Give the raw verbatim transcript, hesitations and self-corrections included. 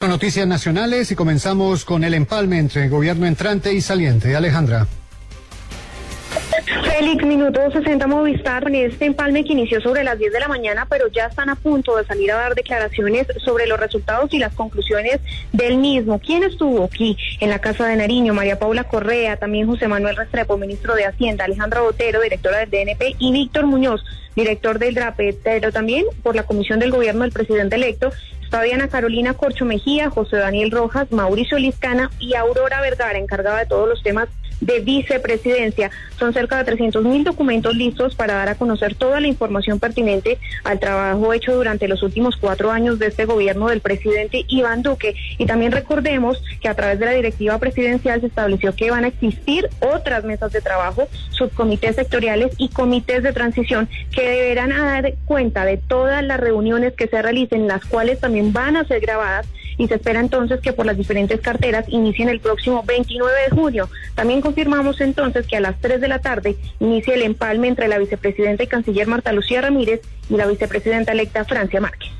Bueno, noticias nacionales y comenzamos con el empalme entre gobierno entrante y saliente. Alejandra. Félix, minuto sesenta Movistar, en este empalme que inició sobre las diez de la mañana, pero ya están a punto de salir a dar declaraciones sobre los resultados y las conclusiones del mismo. ¿Quién estuvo aquí en la Casa de Nariño? María Paula Correa, también José Manuel Restrepo, ministro de Hacienda, Alejandra Botero, directora del D N P, y Víctor Muñoz, director del DRAPE, pero también por la comisión del gobierno del presidente electo, está Diana Carolina Corcho Mejía, José Daniel Rojas, Mauricio Liscana y Aurora Vergara, encargada de todos los temas de vicepresidencia. Son cerca de trescientos mil documentos listos para dar a conocer toda la información pertinente al trabajo hecho durante los últimos cuatro años de este gobierno del presidente Iván Duque. Y también recordemos que a través de la directiva presidencial se estableció que van a existir otras mesas de trabajo, subcomités sectoriales y comités de transición que deberán dar cuenta de todas las reuniones que se realicen, las cuales también van a ser grabadas, y se espera entonces que por las diferentes carteras inicien el próximo veintinueve de junio. También confirmamos entonces que a las tres de la tarde inicia el empalme entre la vicepresidenta y canciller Marta Lucía Ramírez y la vicepresidenta electa Francia Márquez.